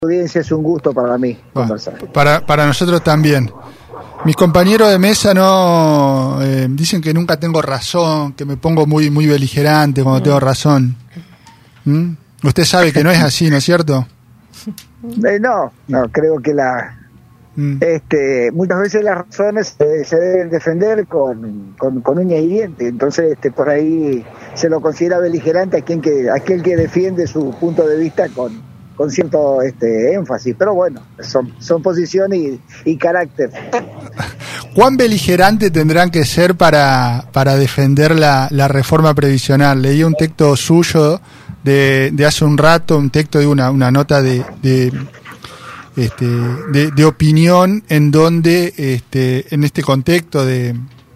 audiencia, es un gusto para mí conversar. Para nosotros también. Mis compañeros de mesa no dicen que nunca tengo razón, que me pongo muy beligerante cuando tengo razón. Usted sabe que no es así, ¿no es cierto? No, creo que muchas veces las razones se deben defender con uñas y dientes. Entonces, por ahí se lo considera beligerante aquel que defiende su punto de vista con cierto énfasis, pero bueno, son posiciones y carácter. ¿Cuán beligerante tendrán que ser para defender la reforma previsional? Leí un texto suyo de hace un rato, un texto de una nota de opinión en donde en este contexto de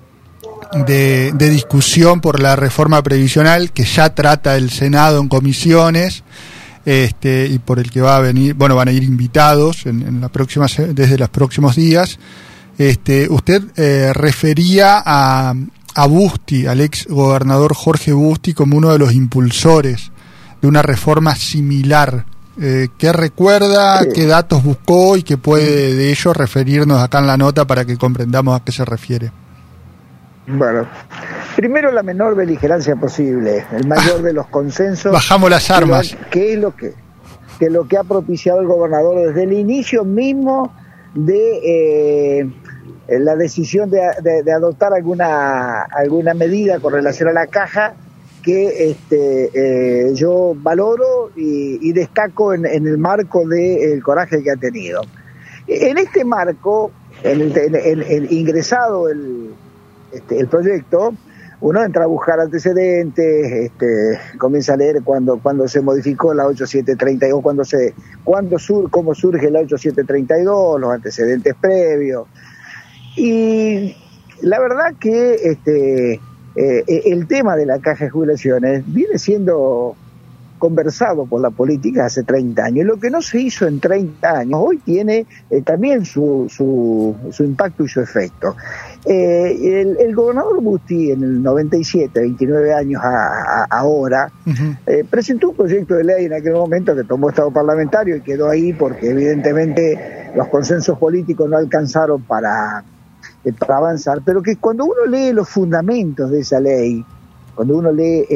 discusión por la reforma previsional que ya trata el Senado en comisiones, y por el que va a venir, van a ir invitados desde los próximos días. Usted refería a Busti, al ex gobernador Jorge Busti, como uno de los impulsores de una reforma similar. ¿Qué recuerda, qué datos buscó y qué puede de ello referirnos acá en la nota para que comprendamos a qué se refiere? Bueno, primero la menor beligerancia posible, el mayor de los consensos. Bajamos las armas. ¿Qué es lo que ha propiciado el gobernador desde el inicio mismo de la decisión de adoptar alguna medida con relación a la caja que yo valoro y destaco en el marco del coraje que ha tenido. En este marco, ingresado el proyecto, uno entra a buscar antecedentes, comienza a leer cuando se modificó la 8732, cómo surge la 8732, los antecedentes previos. Y la verdad que el tema de la caja de jubilaciones viene siendo conversado por la política hace 30 años. Lo que no se hizo en 30 años, hoy tiene también su impacto y su efecto. El gobernador Busti en el 97, 29 años ahora, presentó un proyecto de ley en aquel momento que tomó estado parlamentario y quedó ahí porque evidentemente los consensos políticos no alcanzaron para avanzar, pero que cuando uno lee los fundamentos de esa ley, cuando uno lee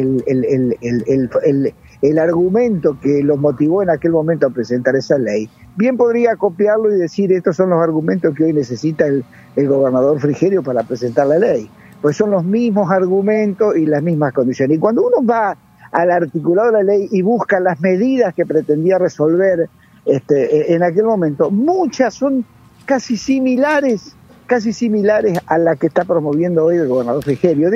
el argumento que lo motivó en aquel momento a presentar esa ley, bien podría copiarlo y decir estos son los argumentos que hoy necesita el gobernador Frigerio para presentar la ley, pues son los mismos argumentos y las mismas condiciones. Y cuando uno va al articulado de la ley y busca las medidas que pretendía resolver en aquel momento, muchas son casi similares a la que está promoviendo hoy el gobernador Frigerio.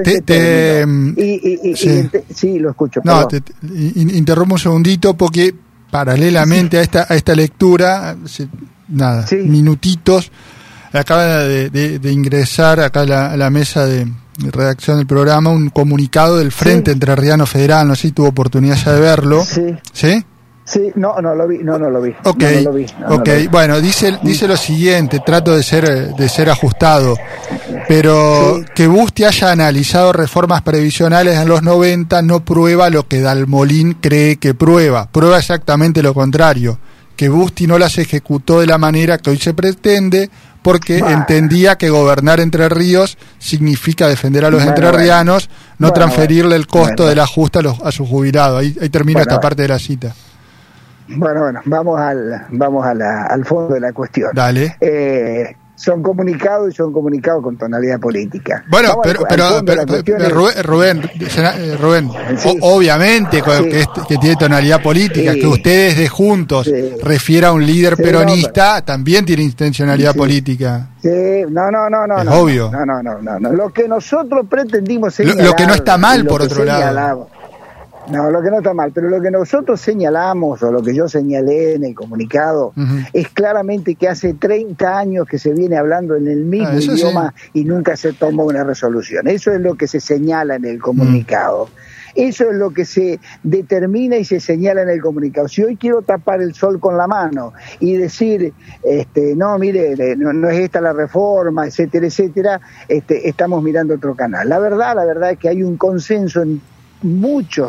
Sí, lo escucho. No, interrumpo un segundito porque paralelamente a esta lectura, minutitos, acaba de ingresar acá a la mesa de redacción del programa un comunicado del Frente Entrerriano Federal, no sé si tuvo oportunidad ya de verlo. ¿Sí? Sí, no lo vi. Bueno, dice lo siguiente, trato de ser ajustado, pero que Busti haya analizado reformas previsionales en los 90 no prueba lo que Dalmolín cree que prueba exactamente lo contrario, que Busti no las ejecutó de la manera que hoy se pretende, porque entendía que gobernar Entre Ríos significa defender a los entrerrianos, no transferirle el costo del ajuste a sus jubilados. Ahí termina esta parte de la cita. Bueno, vamos al fondo de la cuestión. Dale. Son comunicados con tonalidad política. Bueno, pero Rubén, obviamente que tiene tonalidad política, que ustedes de Juntos refiera a un líder peronista, también tiene intencionalidad política. Sí, no. Es obvio. No. Lo que nosotros pretendimos señalar, lo que no está mal, por otro lado. No, lo que no está mal, pero lo que nosotros señalamos, o lo que yo señalé en el comunicado, es claramente que hace 30 años que se viene hablando en el mismo idioma y nunca se tomó una resolución. Eso es lo que se señala en el comunicado. Eso es lo que se determina y se señala en el comunicado. Si hoy quiero tapar el sol con la mano y decir, no, mire, no es esta la reforma, etcétera, estamos mirando otro canal. La verdad es que hay un consenso en muchos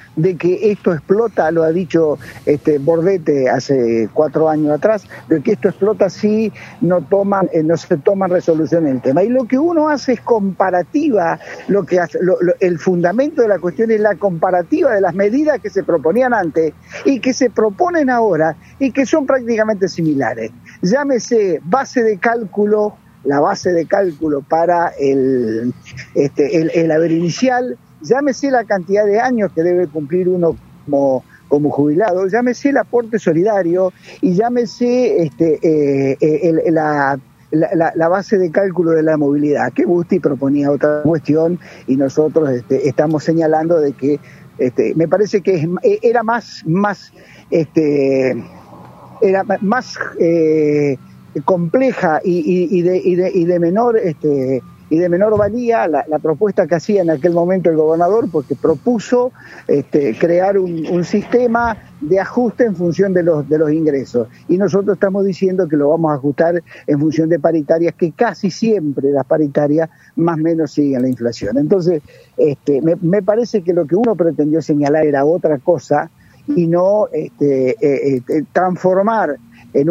de que esto explota, lo ha dicho Bordete hace 4 años atrás, de que esto explota si no se toman resolución en el tema. Y lo que uno hace es comparativa, el fundamento de la cuestión es la comparativa de las medidas que se proponían antes y que se proponen ahora y que son prácticamente similares. Llámese base de cálculo, la base de cálculo para el haber inicial, llámese la cantidad de años que debe cumplir uno como jubilado, llámese el aporte solidario y llámese la base de cálculo de la movilidad, que Busti proponía otra cuestión y nosotros estamos señalando de que me parece que era más compleja y de menor valía la propuesta que hacía en aquel momento el gobernador, porque propuso crear un sistema de ajuste en función de los ingresos, y nosotros estamos diciendo que lo vamos a ajustar en función de paritarias, que casi siempre las paritarias más o menos siguen la inflación. Entonces me parece que lo que uno pretendió señalar era otra cosa y no transformar en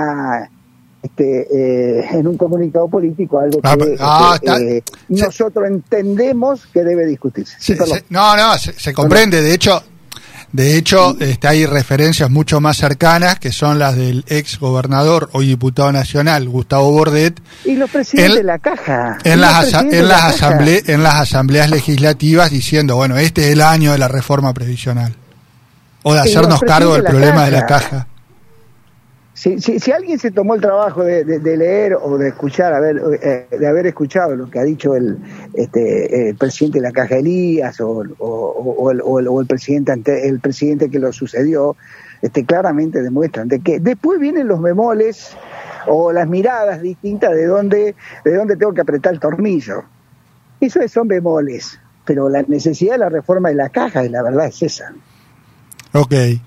un comunicado político algo que nosotros entendemos que debe discutirse. Se comprende. De hecho, hay referencias mucho más cercanas, que son las del ex gobernador, hoy diputado nacional, Gustavo Bordet, y los presidentes de la Caja, en las asambleas legislativas, diciendo, bueno, este es el año de la reforma previsional, o de hacernos cargo del problema de la Caja. Si alguien se tomó el trabajo de leer o de escuchar, de haber escuchado lo que ha dicho el presidente de la Caja, Elías, o el presidente que lo sucedió, claramente demuestran de que después vienen los bemoles o las miradas distintas de dónde tengo que apretar el tornillo. Eso son bemoles, pero la necesidad de la reforma de la Caja, la verdad es esa. Okay.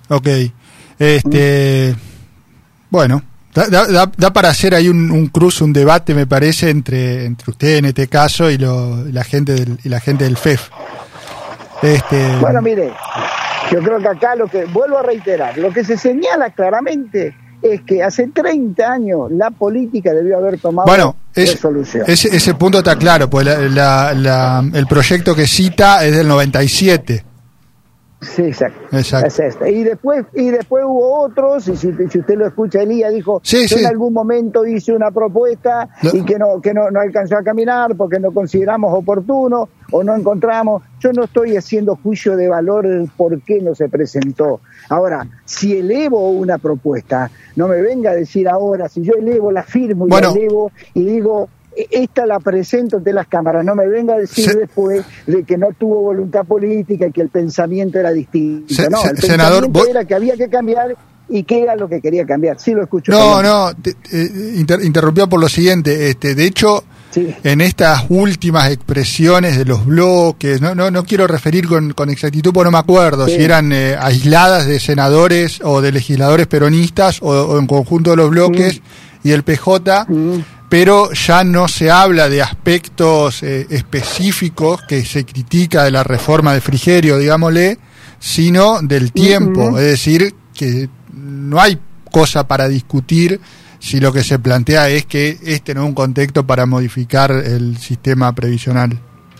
Bueno, da para hacer ahí un cruce, un debate, me parece, entre usted en este caso y la gente del FEF. Bueno, mire, yo creo que acá vuelvo a reiterar, lo que se señala claramente es que hace 30 años la política debió haber tomado resolución. Ese punto está claro, pues el proyecto que cita es del 97. Sí, exacto. Y después hubo otros, y si usted lo escucha, Elías dijo, en algún momento hice una propuesta y que no alcanzó a caminar porque no consideramos oportuno o no encontramos. Yo no estoy haciendo juicio de valor del por qué no se presentó. Ahora, si elevo una propuesta, no me venga a decir ahora, si yo elevo, la firmo y la elevo y digo, esta la presento ante las cámaras, no me venga a decir después de que no tuvo voluntad política y que el pensamiento era distinto. El pensamiento era que había que cambiar y qué era lo que quería cambiar. Sí, lo escucho. Interrumpió por lo siguiente. De hecho, en estas últimas expresiones de los bloques, no quiero referir con exactitud porque no me acuerdo si eran aisladas de senadores o de legisladores peronistas o en conjunto de los bloques y el PJ, pero ya no se habla de aspectos específicos que se critica de la reforma de Frigerio, digámosle, sino del tiempo, es decir, que no hay cosa para discutir si lo que se plantea es que no es un contexto para modificar el sistema previsional.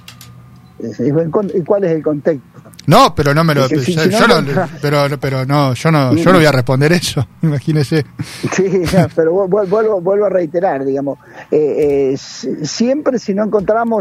¿Y cuál es el contexto? No, pero no me lo... Yo no voy a responder eso, imagínese. Sí, pero vuelvo a reiterar, digamos, siempre si no encontramos,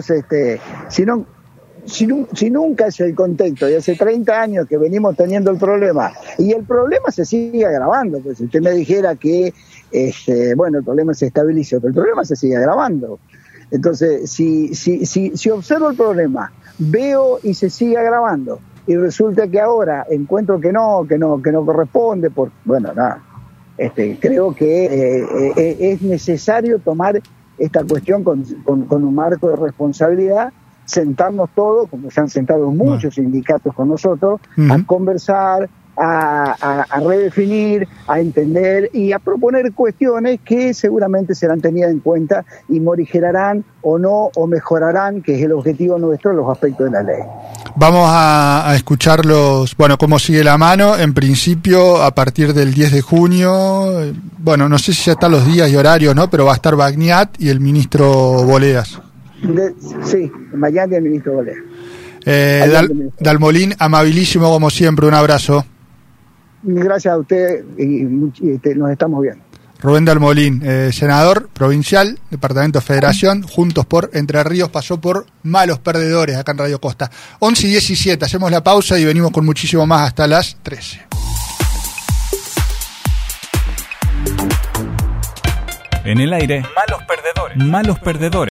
si nunca es el contexto, y hace 30 años que venimos teniendo el problema, y el problema se sigue agravando, pues si usted me dijera que, el problema se estabilizó, pero el problema se sigue agravando. Entonces, si observo el problema, veo y se sigue agravando, y resulta que ahora encuentro que no corresponde, creo que es necesario tomar esta cuestión con un marco de responsabilidad, sentarnos todos, como se han sentado muchos sindicatos con nosotros, a conversar, a redefinir, a entender y a proponer cuestiones que seguramente serán tenidas en cuenta y morigerarán o no, o mejorarán, que es el objetivo nuestro, los aspectos de la ley. Vamos a escucharlos, cómo sigue la mano. En principio, a partir del 10 de junio, no sé si ya están los días y horarios, ¿no? Pero va a estar Bagniat y el ministro Boleas. Sí, mañana el ministro Boleas. Dalmolín, amabilísimo como siempre, un abrazo. Gracias a usted y nos estamos viendo. Rubén Dalmolín, senador provincial, Departamento Federación, Juntos por Entre Ríos, pasó por Malos Perdedores acá en Radio Costa. 11:17, hacemos la pausa y venimos con muchísimo más hasta las 13. En el aire, Malos Perdedores.